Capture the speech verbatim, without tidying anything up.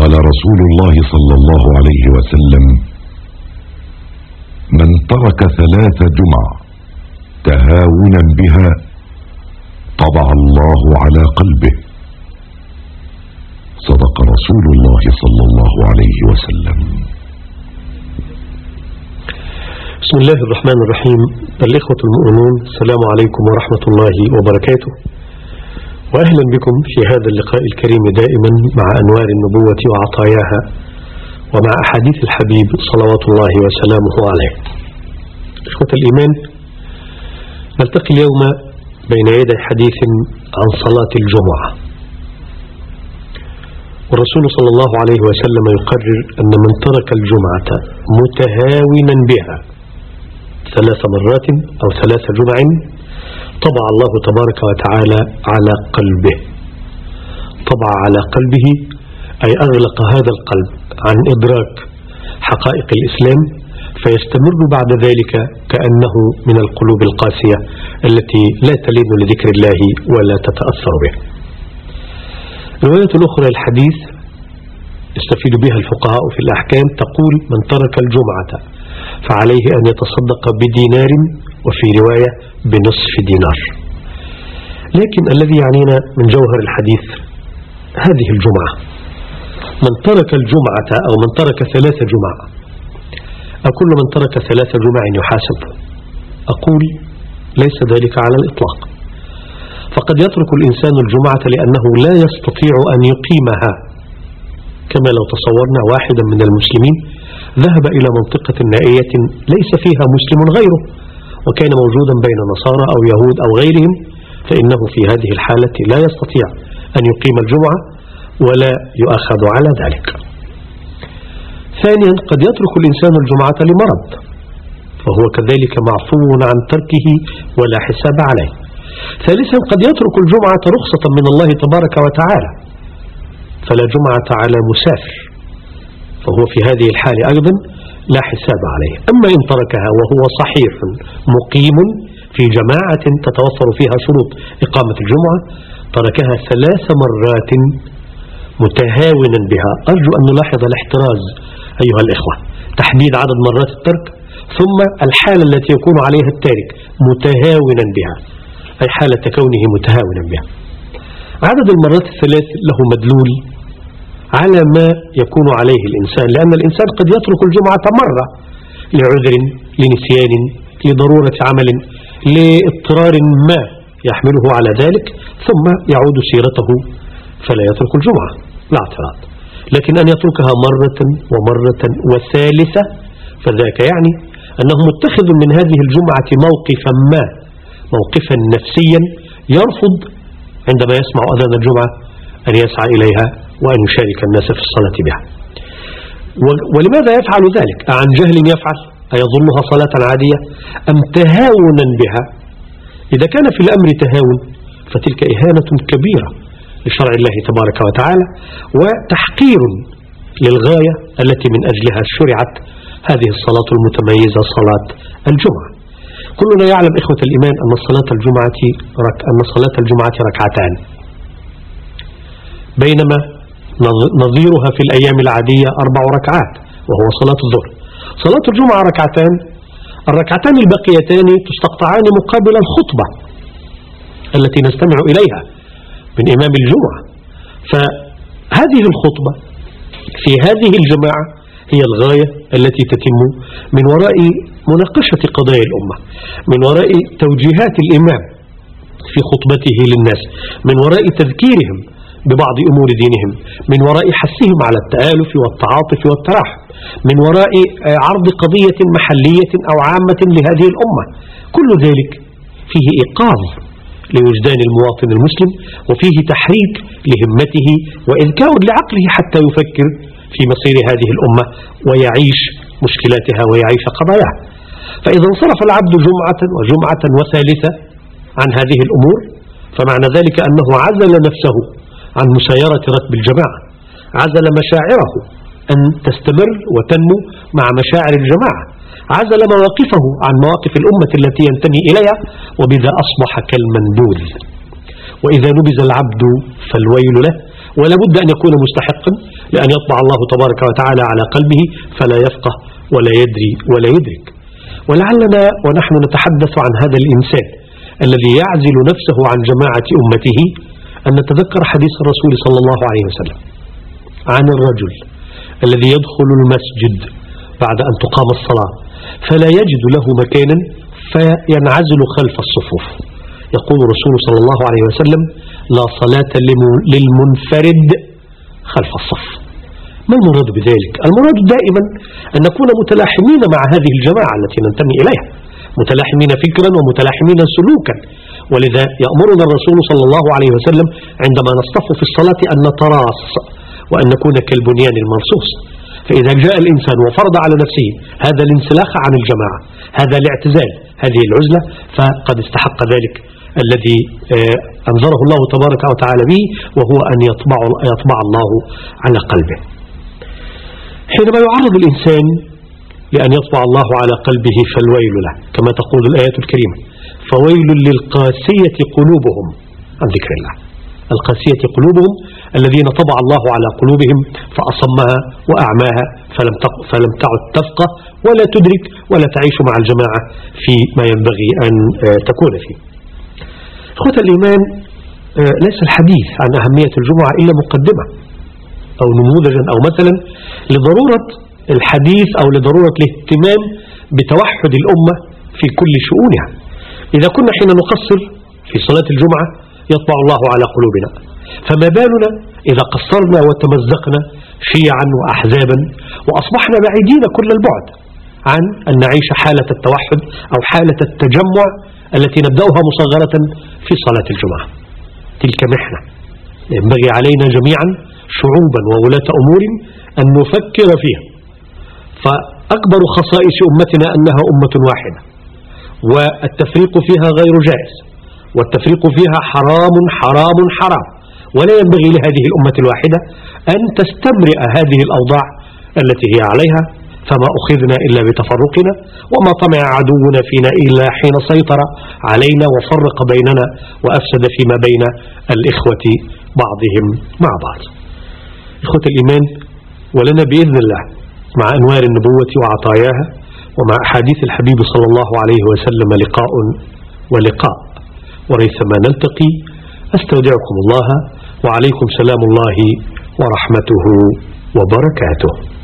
قال رسول الله صلى الله عليه وسلم: من ترك ثلاث جمع تهاونا بها طبع الله على قلبه. صدق رسول الله صلى الله عليه وسلم. بسم الله الرحمن الرحيم. الإخوة المؤمنون، السلام عليكم ورحمة الله وبركاته، وأهلا بكم في هذا اللقاء الكريم دائما مع أنوار النبوة وعطاياها ومع أحاديث الحبيب صلوات الله وسلامه عليه. إخوة الإيمان، نلتقي اليوم بين يدي حديث عن صلاة الجمعة. والرسول صلى الله عليه وسلم يقرر أن من ترك الجمعة متهاونا بها ثلاث مرات أو ثلاث جمع طبع الله تبارك وتعالى على قلبه. طبع على قلبه أي أغلق هذا القلب عن إدراك حقائق الإسلام، فيستمر بعد ذلك كأنه من القلوب القاسية التي لا تلين لذكر الله ولا تتأثر به. الرواية الأخرى الحديث يستفيد بها الفقهاء في الأحكام تقول: من ترك الجمعة فعليه أن يتصدق بدينار، وفي رواية بنصف دينار. لكن الذي يعنينا من جوهر الحديث هذه الجمعة. من ترك الجمعة أو من ترك ثلاث جمع، أكل من ترك ثلاث جمع يحاسب؟ أقول: ليس ذلك على الإطلاق. فقد يترك الإنسان الجمعة لأنه لا يستطيع أن يقيمها، كما لو تصورنا واحدا من المسلمين ذهب إلى منطقة نائية ليس فيها مسلم غيره، وكان موجودا بين نصارى أو يهود أو غيرهم، فإنه في هذه الحالة لا يستطيع أن يقيم الجمعة ولا يؤخذ على ذلك. ثانيا، قد يترك الإنسان الجمعة لمرض، فهو كذلك معفو عن تركه ولا حساب عليه. ثالثا، قد يترك الجمعة رخصة من الله تبارك وتعالى، فلا جمعة على مسافر، فهو في هذه الحالة أيضا لا حساب عليه. أما إن تركها وهو صحيح مقيم في جماعة تتوفر فيها شروط إقامة الجمعة، تركها ثلاث مرات متهاونا بها. أرجو أن نلاحظ الاحتراز أيها الإخوة، تحديد عدد مرات الترك، ثم الحالة التي يكون عليها التارك متهاونا بها، أي حالة كونه متهاونا بها. عدد المرات الثلاث له مدلول على ما يكون عليه الإنسان، لأن الإنسان قد يترك الجمعة مرة لعذر، لنسيان، لضرورة عمل، لاضطرار ما يحمله على ذلك، ثم يعود سيرته فلا يترك الجمعة، لا اعتراض. لكن أن يتركها مرة ومرة وثالثة فذاك يعني أنه متخذ من هذه الجمعة موقفا ما، موقفا نفسيا يرفض عندما يسمع أذان الجمعة أن يسعى إليها وأن يشارك الناس في الصلاة بها. ولماذا يفعل ذلك؟ عن جهل يفعل؟ أيظنها صلاة عادية أم تهاونا بها؟ إذا كان في الأمر تهاون فتلك إهانة كبيرة لشرع الله تبارك وتعالى، وتحقير للغاية التي من أجلها شرعت هذه الصلاة المتميزة، صلاة الجمعة. كلنا يعلم إخوة الإيمان أن صلاة الجمعة رك... أن صلاة الجمعة ركعتان، بينما نظيرها في الأيام العادية أربع ركعات وهو صلاة الظهر. صلاة الجمعة ركعتان، الركعتان البقيتان تستقطعان مقابل الخطبة التي نستمع إليها من إمام الجمعة. فهذه الخطبة في هذه الجماعة هي الغاية التي تتم من وراء مناقشة قضايا الأمة، من وراء توجيهات الإمام في خطبته للناس، من وراء تذكيرهم ببعض أمور دينهم، من وراء حثهم على التآلف والتعاطف والتراحم، من وراء عرض قضية محلية أو عامة لهذه الأمة. كل ذلك فيه إيقاظ لوجدان المواطن المسلم، وفيه تحريك لهمته وإذكاء لعقله حتى يفكر في مصير هذه الأمة ويعيش مشكلاتها ويعيش قضاياها. فإذا انصرف العبد جمعة وجمعة وثالثة عن هذه الأمور، فمعنى ذلك أنه عزل نفسه عن مسايرة ركب الجماعة، عزل مشاعره أن تستمر وتنمو مع مشاعر الجماعة، عزل مواقفه عن مواقف الأمة التي ينتمي إليها، وبذا أصبح كالمنبوذ. وإذا نبذ العبد فالويل له، ولا بد أن يكون مستحقا لأن يطبع الله تبارك وتعالى على قلبه فلا يفقه ولا يدري ولا يدرك. ولعلنا ونحن نتحدث عن هذا الإنسان الذي يعزل نفسه عن جماعة أمته أن نتذكر حديث الرسول صلى الله عليه وسلم عن الرجل الذي يدخل المسجد بعد أن تقام الصلاة فلا يجد له مكانا فينعزل خلف الصفوف. يقول الرسول صلى الله عليه وسلم: لا صلاة للمنفرد خلف الصف. ما المراد بذلك؟ المراد دائما أن نكون متلاحمين مع هذه الجماعة التي ننتمي إليها، متلاحمين فكرا ومتلاحمين سلوكا. ولذا يأمرنا الرسول صلى الله عليه وسلم عندما نصطف في الصلاة أن نتراص وأن نكون كالبنيان المرصوص. فإذا جاء الإنسان وفرض على نفسه هذا الانسلاخ عن الجماعة، هذا الاعتزال، هذه العزلة، فقد استحق ذلك الذي أنذره الله تبارك وتعالى به، وهو أن يطبع, يطبع الله على قلبه. حينما يعرض الإنسان لأن يطبع الله على قلبه فالويل له، كما تقول الآية الكريمة: فويل للقاسية قلوبهم عن ذكر الله. القاسية قلوبهم الذين طبع الله على قلوبهم فأصمها وأعماها فلم فلم تعد تفقه ولا تدرك ولا تعيش مع الجماعة فيما ينبغي أن تكون فيه. إخوة الإيمان، ليس الحديث عن أهمية الجمعة إلا مقدمة أو نموذجا أو مثلا لضرورة الحديث أو لضرورة الاهتمام بتوحد الأمة في كل شؤونها. إذا كنا حين نقصر في صلاة الجمعة يطبع الله على قلوبنا، فما بالنا إذا قصرنا وتمزقنا شيعا وأحزابا وأصبحنا بعيدين كل البعد عن أن نعيش حالة التوحد أو حالة التجمع التي نبدأها مصغرة في صلاة الجمعة. تلك محنة ينبغي علينا جميعا شعوبا وولاة أمور أن نفكر فيها. فأكبر خصائص أمتنا أنها أمة واحدة، والتفريق فيها غير جائز، والتفريق فيها حرام حرام حرام، ولا ينبغي لهذه الأمة الواحدة أن تستمرئ هذه الأوضاع التي هي عليها. فما أخذنا إلا بتفرقنا، وما طمع عدونا فينا إلا حين سيطر علينا وفرق بيننا وأفسد فيما بين الإخوة بعضهم مع بعض. إخوة الإيمان، ولنا بإذن الله مع أنوار النبوة وعطاياها ومع أحاديث الحبيب صلى الله عليه وسلم لقاء ولقاء، وريثما نلتقي. أستودعكم الله، وعليكم سلام الله ورحمته وبركاته.